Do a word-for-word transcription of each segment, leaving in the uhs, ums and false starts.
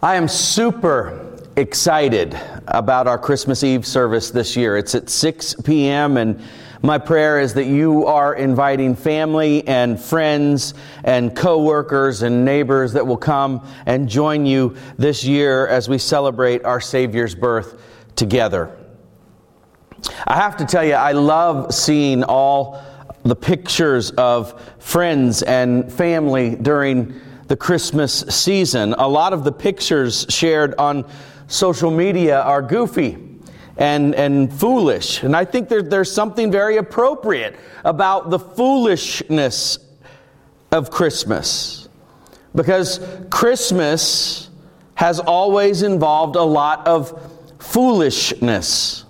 I am super excited about our Christmas Eve service this year. It's at six p.m. and my prayer is that you are inviting family and friends and co-workers and neighbors that will come and join you this year as we celebrate our Savior's birth together. I have to tell you, I love seeing all the pictures of friends and family during the Christmas season. A lot of the pictures shared on social media are goofy and and foolish. And I think there, there's something very appropriate about the foolishness of Christmas. Because Christmas has always involved a lot of foolishness.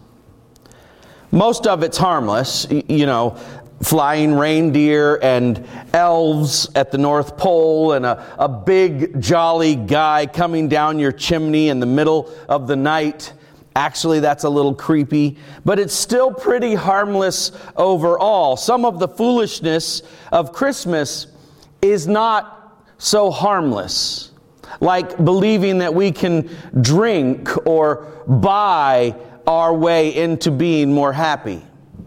Most of it's harmless, you know, flying reindeer and elves at the North Pole and a, a big jolly guy coming down your chimney in the middle of the night. Actually, that's a little creepy, but it's still pretty harmless overall. Some of the foolishness of Christmas is not so harmless, like believing that we can drink or buy our way into being more happy.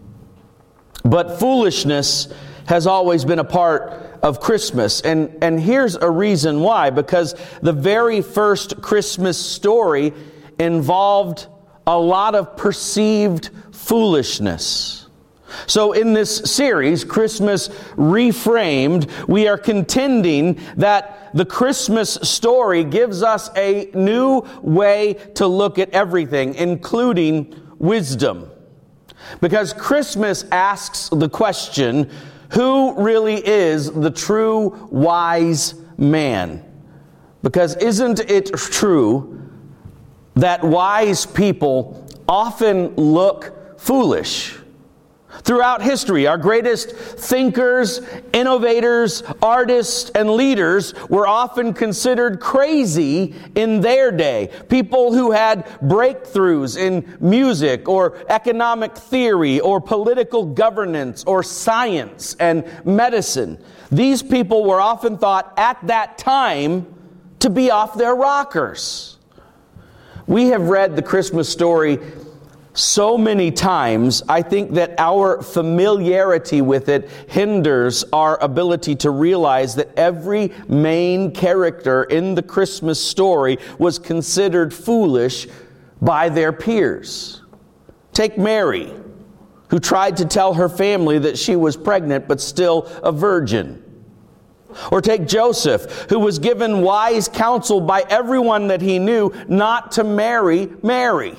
But foolishness has always been a part of Christmas. And, and here's a reason why. Because the very first Christmas story involved a lot of perceived foolishness. So in this series, Christmas Reframed, we are contending that the Christmas story gives us a new way to look at everything, including wisdom. Because Christmas asks the question, who really is the true wise man? Because isn't it true that wise people often look foolish? Throughout history, our greatest thinkers, innovators, artists, and leaders were often considered crazy in their day. People who had breakthroughs in music or economic theory or political governance or science and medicine. These people were often thought at that time to be off their rockers. We have read the Christmas story so many times, I think that our familiarity with it hinders our ability to realize that every main character in the Christmas story was considered foolish by their peers. Take Mary, who tried to tell her family that she was pregnant but still a virgin. Or take Joseph, who was given wise counsel by everyone that he knew not to marry Mary.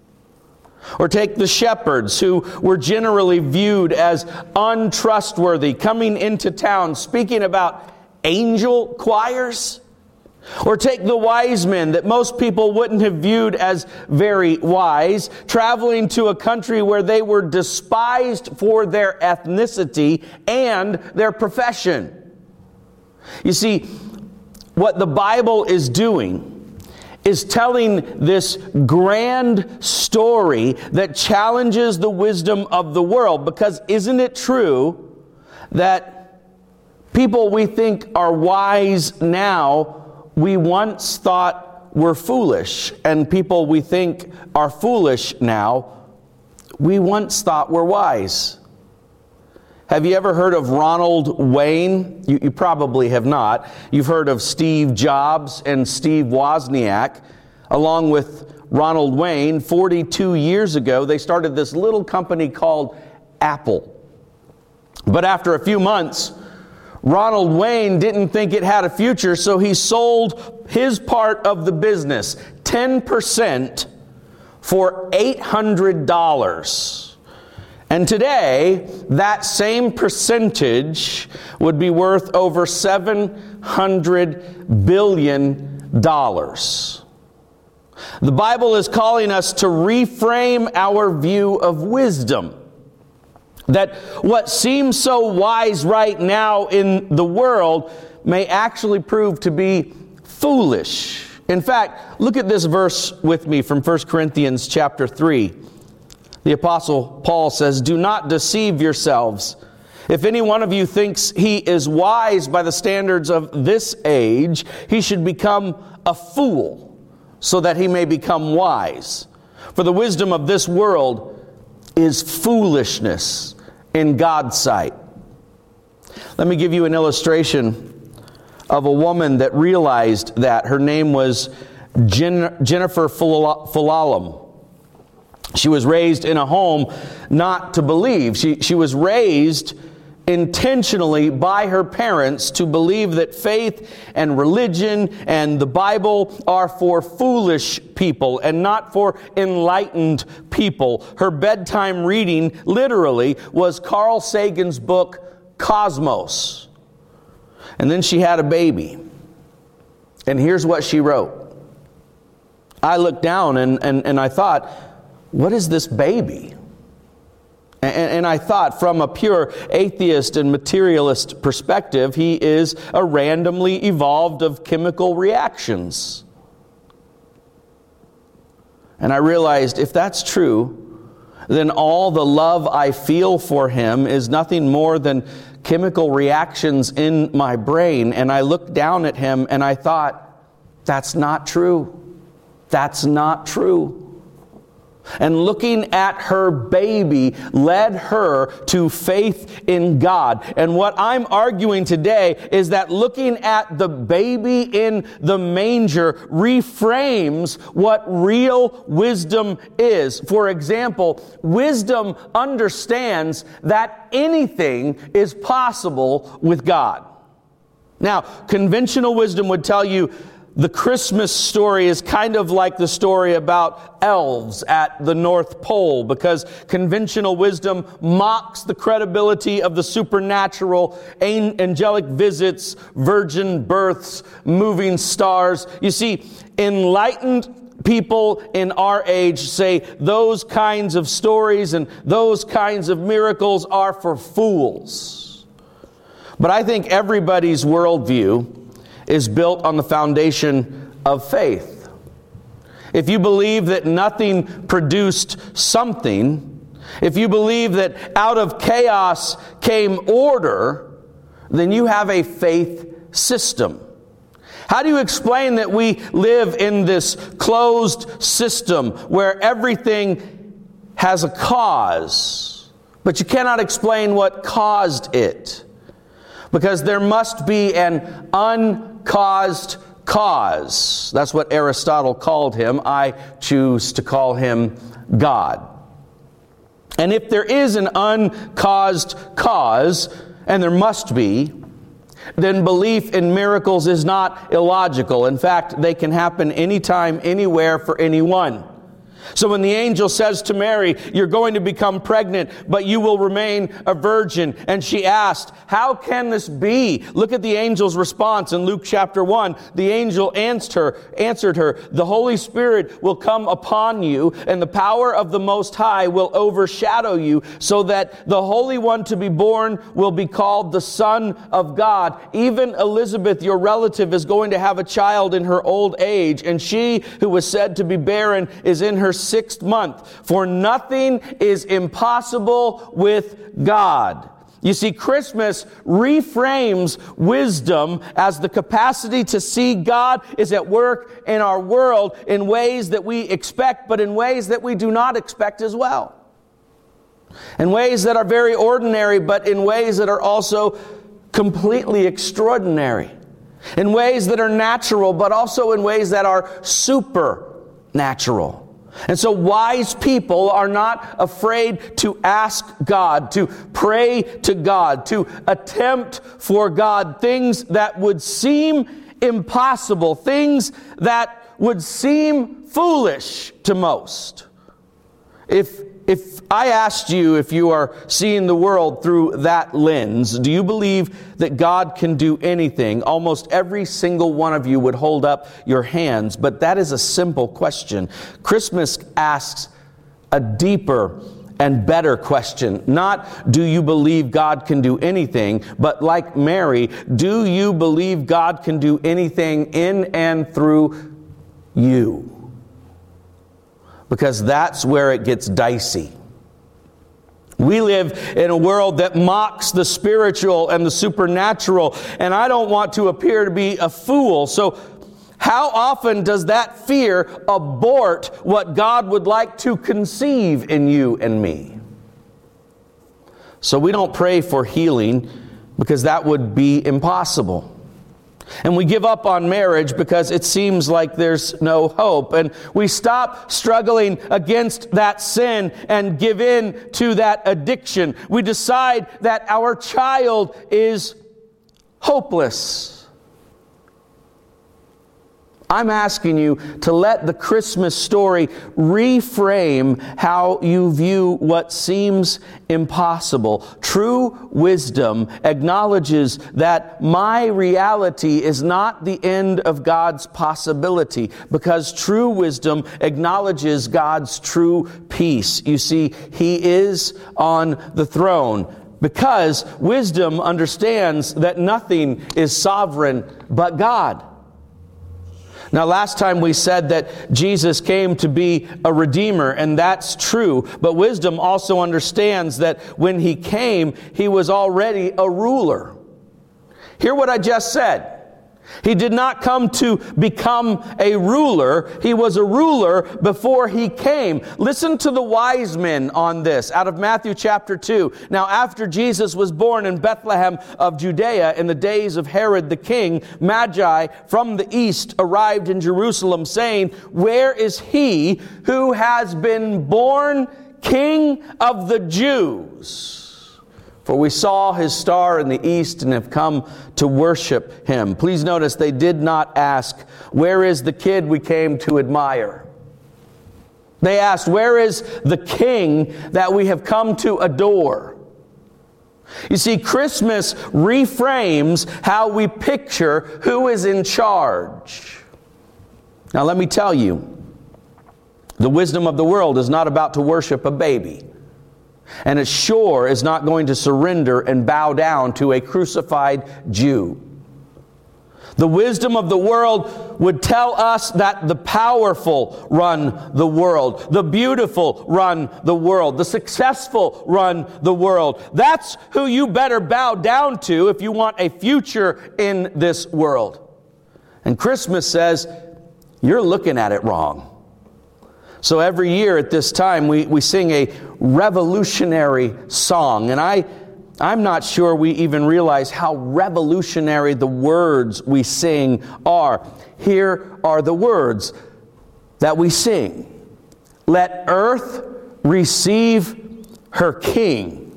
Or take the shepherds, who were generally viewed as untrustworthy, coming into town speaking about angel choirs. Or take the wise men that most people wouldn't have viewed as very wise, traveling to a country where they were despised for their ethnicity and their profession. You see, what the Bible is doing is telling this grand story that challenges the wisdom of the world. Because isn't it true that people we think are wise now, we once thought were foolish, and people we think are foolish now, we once thought were wise? Have you ever heard of Ronald Wayne? You, you probably have not. You've heard of Steve Jobs and Steve Wozniak. Along with Ronald Wayne, forty-two years ago, they started this little company called Apple. But after a few months, Ronald Wayne didn't think it had a future, so he sold his part of the business, ten percent, for eight hundred dollars. And today, that same percentage would be worth over seven hundred billion dollars. The Bible is calling us to reframe our view of wisdom. That what seems so wise right now in the world may actually prove to be foolish. In fact, look at this verse with me from First Corinthians chapter three. The Apostle Paul says, "Do not deceive yourselves. If any one of you thinks he is wise by the standards of this age, he should become a fool so that he may become wise. For the wisdom of this world is foolishness in God's sight. Let me give you an illustration of a woman that realized that. Her name was Jen- Jennifer Fullalum. She was raised in a home not to believe. She, she was raised intentionally by her parents to believe that faith and religion and the Bible are for foolish people and not for enlightened people. Her bedtime reading, literally, was Carl Sagan's book, Cosmos. And then she had a baby. And here's what she wrote. I looked down and, and, and I thought, what is this baby? And I thought, from a pure atheist and materialist perspective, he is a randomly evolved of chemical reactions. And I realized, if that's true, then all the love I feel for him is nothing more than chemical reactions in my brain. And I looked down at him and I thought, that's not true. That's not true. And looking at her baby led her to faith in God. And what I'm arguing today is that looking at the baby in the manger reframes what real wisdom is. For example, wisdom understands that anything is possible with God. Now, conventional wisdom would tell you the Christmas story is kind of like the story about elves at the North Pole, because conventional wisdom mocks the credibility of the supernatural, angelic visits, virgin births, moving stars. You see, enlightened people in our age say those kinds of stories and those kinds of miracles are for fools. But I think everybody's worldview is built on the foundation of faith. If you believe that nothing produced something, if you believe that out of chaos came order, then you have a faith system. How do you explain that we live in this closed system where everything has a cause, but you cannot explain what caused it? Because there must be an uncaused cause. That's what Aristotle called him. I choose to call him God. And if there is an uncaused cause, and there must be, then belief in miracles is not illogical. In fact, they can happen anytime, anywhere, for anyone. So when the angel says to Mary, you're going to become pregnant, but you will remain a virgin. And she asked, how can this be? Look at the angel's response in Luke chapter one. The angel answered her, answered her, the Holy Spirit will come upon you, and the power of the Most High will overshadow you, so that the Holy One to be born will be called the Son of God. Even Elizabeth, your relative, is going to have a child in her old age, and she who was said to be barren is in her sixth month. For nothing is impossible with God. You see, Christmas reframes wisdom as the capacity to see God is at work in our world in ways that we expect, but in ways that we do not expect as well. In ways that are very ordinary, but in ways that are also completely extraordinary. In ways that are natural, but also in ways that are supernatural. And so wise people are not afraid to ask God, to pray to God, to attempt for God things that would seem impossible, things that would seem foolish to most. If If I asked you if you are seeing the world through that lens, do you believe that God can do anything? Almost every single one of you would hold up your hands, but that is a simple question. Christmas asks a deeper and better question. Not, do you believe God can do anything, but like Mary, do you believe God can do anything in and through you? Because that's where it gets dicey. We live in a world that mocks the spiritual and the supernatural, and I don't want to appear to be a fool. So How often does that fear abort what God would like to conceive in you and me? So we don't pray for healing because that would be impossible. And we give up on marriage because it seems like there's no hope. And we stop struggling against that sin and give in to that addiction. We decide that our child is hopeless. I'm asking you to let the Christmas story reframe how you view what seems impossible. True wisdom acknowledges that my reality is not the end of God's possibility, because true wisdom acknowledges God's true peace. You see, He is on the throne, because wisdom understands that nothing is sovereign but God. Now, last time we said that Jesus came to be a redeemer, and that's true. But wisdom also understands that when He came, He was already a ruler. Hear what I just said. He did not come to become a ruler. He was a ruler before He came. Listen to the wise men on this out of Matthew chapter two. Now, after Jesus was born in Bethlehem of Judea in the days of Herod the king, Magi from the east arrived in Jerusalem, saying, "Where is He who has been born King of the Jews? For we saw His star in the east and have come to worship Him." Please notice they did not ask, "Where is the kid we came to admire?" They asked, "Where is the King that we have come to adore?" You see, Christmas reframes how we picture who is in charge. Now let me tell you, the wisdom of the world is not about to worship a baby. And it sure is not going to surrender and bow down to a crucified Jew. The wisdom of the world would tell us that the powerful run the world, the beautiful run the world, the successful run the world. That's who you better bow down to if you want a future in this world. And Christmas says, you're looking at it wrong. So every year at this time, we, we sing a revolutionary song. And I, I'm not sure we even realize how revolutionary the words we sing are. Here are the words that we sing. Let earth receive her King.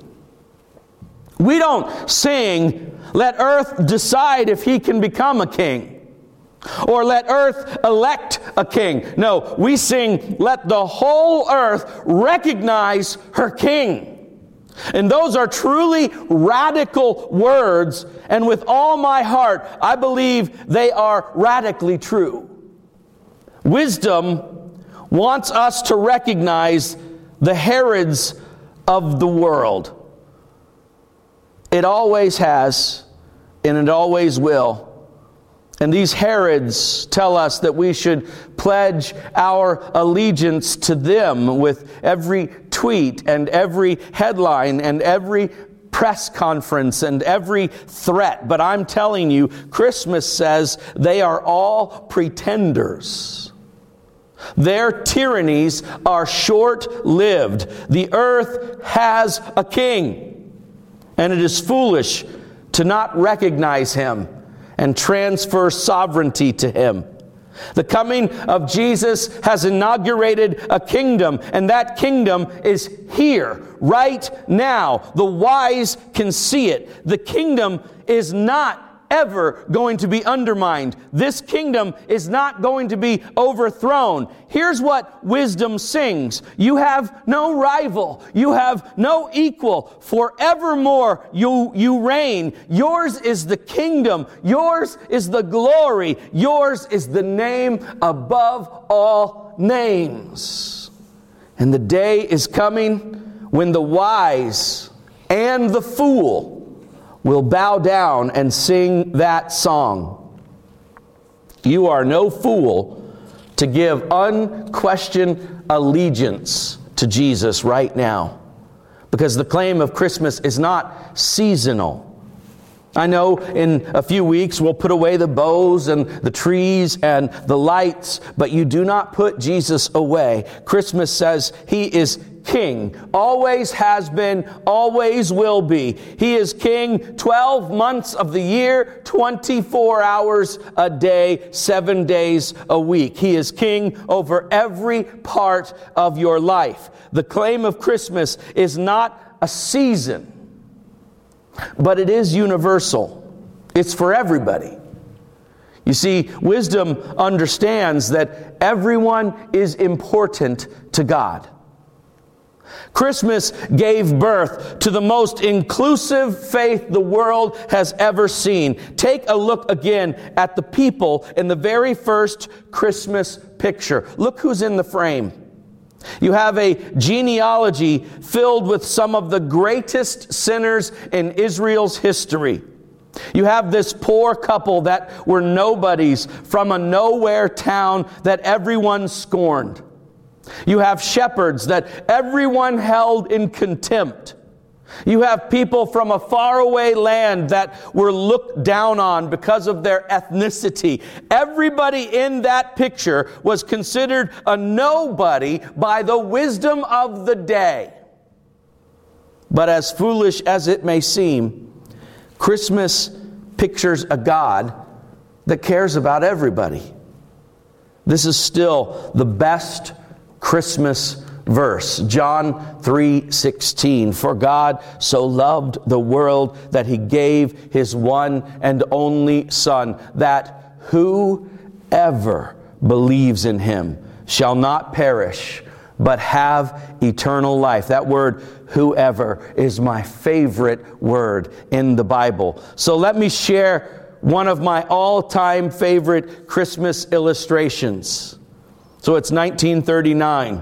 We don't sing, let earth decide if he can become a king. Or let earth elect a king. No, we sing, let the whole earth recognize her King. And those are truly radical words. And with all my heart, I believe they are radically true. Wisdom wants us to recognize the Herods of the world. It always has, and it always will. And these Herods tell us that we should pledge our allegiance to them with every tweet and every headline and every press conference and every threat. But I'm telling you, Christmas says they are all pretenders. Their tyrannies are short-lived. The earth has a king, and it is foolish to not recognize him and transfer sovereignty to him. The coming of Jesus has inaugurated a kingdom, and that kingdom is here, right now. The wise can see it. The kingdom is not ever going to be undermined. This kingdom is not going to be overthrown. Here's what wisdom sings. You have no rival. You have no equal. Forevermore you, you reign. Yours is the kingdom. Yours is the glory. Yours is the name above all names. And the day is coming when the wise and the fool will bow down and sing that song. You are no fool to give unquestioned allegiance to Jesus right now. Because the claim of Christmas is not seasonal. I know in a few weeks we'll put away the bows and the trees and the lights, but you do not put Jesus away. Christmas says He is King, always has been, always will be. He is King twelve months of the year, twenty-four hours a day, seven days a week. He is King over every part of your life. The claim of Christmas is not a season, but it is universal. It's for everybody. You see, wisdom understands that everyone is important to God. Christmas gave birth to the most inclusive faith the world has ever seen. Take a look again at the people in the very first Christmas picture. Look who's in the frame. You have a genealogy filled with some of the greatest sinners in Israel's history. You have this poor couple that were nobodies from a nowhere town that everyone scorned. You have shepherds that everyone held in contempt. You have people from a faraway land that were looked down on because of their ethnicity. Everybody in that picture was considered a nobody by the wisdom of the day. But as foolish as it may seem, Christmas pictures a God that cares about everybody. This is still the best Christmas verse, John three sixteen. For God so loved the world that He gave His one and only Son, that whoever believes in Him shall not perish, but have eternal life. That word, whoever, is my favorite word in the Bible. So let me share one of my all-time favorite Christmas illustrations. So it's nineteen thirty-nine,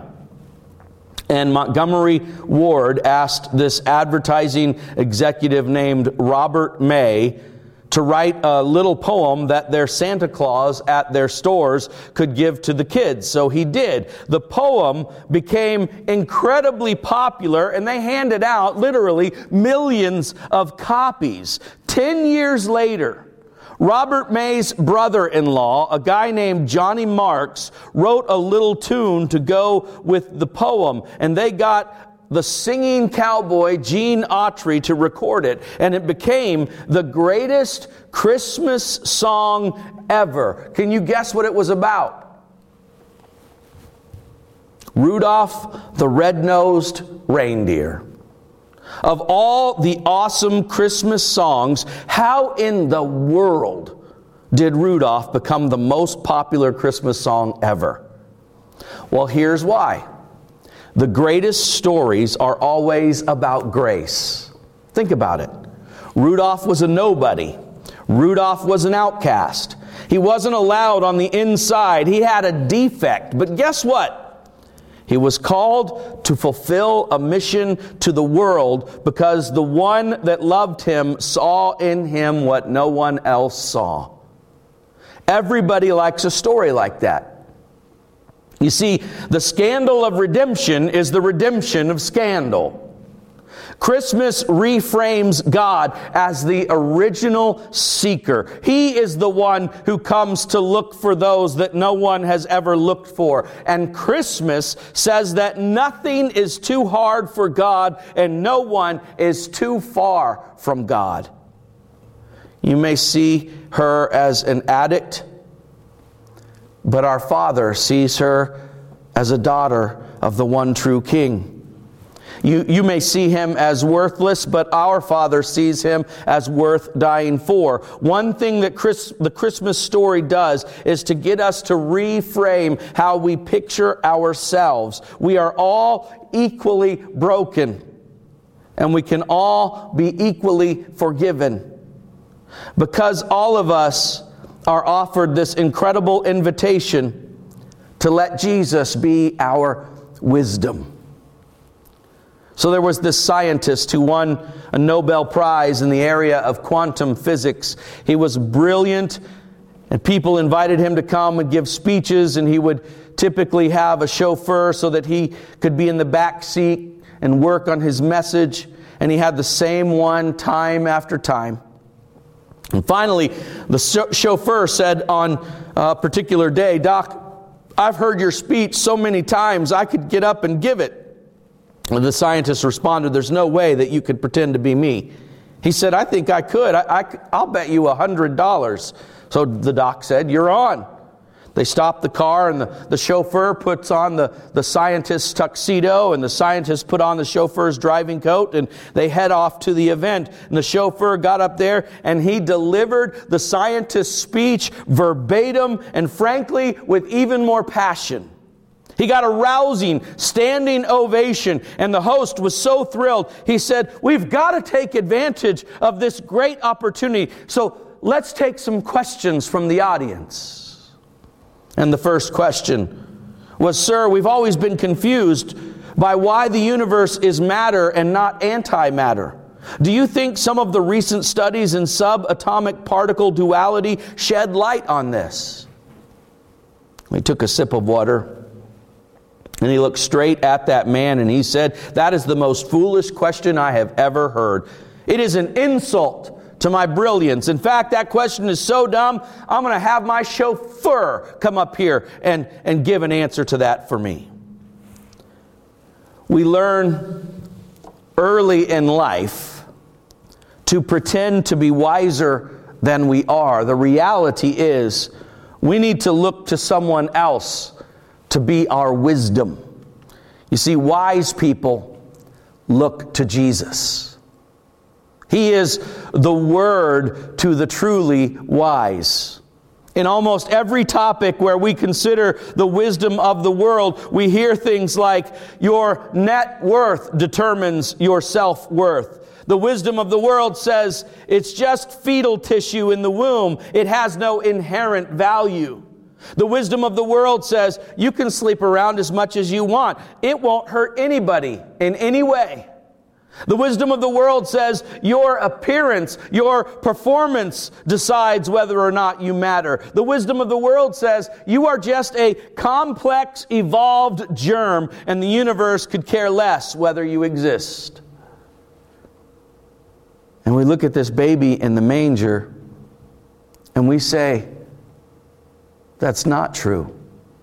and Montgomery Ward asked this advertising executive named Robert May to write a little poem that their Santa Claus at their stores could give to the kids. So he did. The poem became incredibly popular, and they handed out literally millions of copies. Ten years later, Robert May's brother-in-law, a guy named Johnny Marks, wrote a little tune to go with the poem, and they got the singing cowboy Gene Autry to record it, and it became the greatest Christmas song ever. Can you guess what it was about? Rudolph the Red-Nosed Reindeer. Of all the awesome Christmas songs, how in the world did Rudolph become the most popular Christmas song ever? Well, here's why. The greatest stories are always about grace. Think about it. Rudolph was a nobody. Rudolph was an outcast. He wasn't allowed on the inside. He had a defect. But guess what? He was called to fulfill a mission to the world because the one that loved him saw in him what no one else saw. Everybody likes a story like that. You see, the scandal of redemption is the redemption of scandal. Christmas reframes God as the original seeker. He is the one who comes to look for those that no one has ever looked for. And Christmas says that nothing is too hard for God and no one is too far from God. You may see her as an addict, but our Father sees her as a daughter of the one true King. You, you may see him as worthless, but our Father sees him as worth dying for. One thing that Chris, the Christmas story does is to get us to reframe how we picture ourselves. We are all equally broken, and we can all be equally forgiven. Because all of us are offered this incredible invitation to let Jesus be our wisdom. So there was this scientist who won a Nobel Prize in the area of quantum physics. He was brilliant, and people invited him to come and give speeches, and he would typically have a chauffeur so that he could be in the back seat and work on his message, and he had the same one time after time. And finally, the chauffeur said on a particular day, "Doc, I've heard your speech so many times I could get up and give it." And the scientist responded, "There's no way that you could pretend to be me." He said, "I think I could. I, I, I'll bet you a hundred dollars." So the doc said, "You're on." They stop the car, and the, the chauffeur puts on the, the scientist's tuxedo, and the scientist put on the chauffeur's driving coat, and they head off to the event. And the chauffeur got up there, and he delivered the scientist's speech verbatim, and frankly, with even more passion. He got a rousing, standing ovation, and the host was so thrilled. He said, "We've got to take advantage of this great opportunity, so let's take some questions from the audience." And the first question was, "Sir, we've always been confused by why the universe is matter and not antimatter. Do you think some of the recent studies in subatomic particle duality shed light on this?" He took a sip of water, and he looked straight at that man, and he said, "That is the most foolish question I have ever heard. It is an insult to my brilliance. In fact, that question is so dumb, I'm going to have my chauffeur come up here and, and give an answer to that for me." We learn early in life to pretend to be wiser than we are. The reality is we need to look to someone else to be our wisdom. You see, wise people look to Jesus. He is the word to the truly wise. In almost every topic where we consider the wisdom of the world, we hear things like, "Your net worth determines your self-worth." The wisdom of the world says it's just fetal tissue in the womb. It has no inherent value. The wisdom of the world says you can sleep around as much as you want. It won't hurt anybody in any way. The wisdom of the world says your appearance, your performance decides whether or not you matter. The wisdom of the world says you are just a complex, evolved germ, and the universe could care less whether you exist. And we look at this baby in the manger, and we say, that's not true.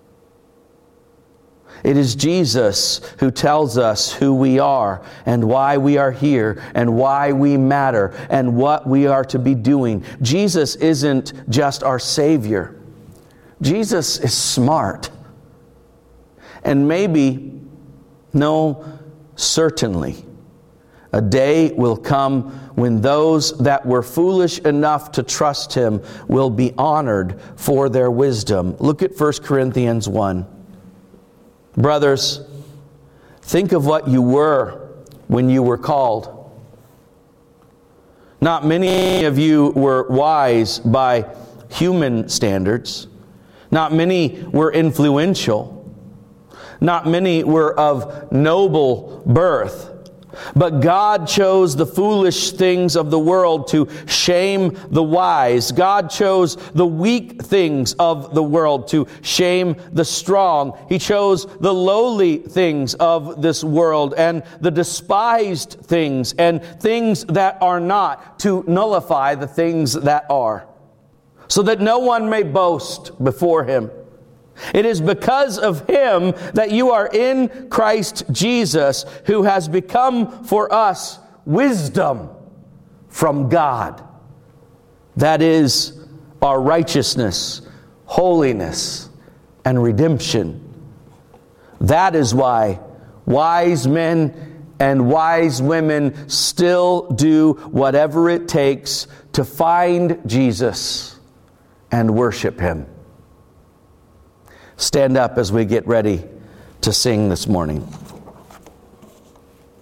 It is Jesus who tells us who we are and why we are here and why we matter and what we are to be doing. Jesus isn't just our Savior. Jesus is smart. And maybe, no, certainly, a day will come when those that were foolish enough to trust Him will be honored for their wisdom. Look at First Corinthians one. Brothers, think of what you were when you were called. Not many of you were wise by human standards. Not many were influential. Not many were of noble birth. But God chose the foolish things of the world to shame the wise. God chose the weak things of the world to shame the strong. He chose the lowly things of this world and the despised things and things that are not to nullify the things that are, so that no one may boast before Him. It is because of Him that you are in Christ Jesus, who has become for us wisdom from God. That is our righteousness, holiness, and redemption. That is why wise men and wise women still do whatever it takes to find Jesus and worship Him. Stand up as we get ready to sing this morning.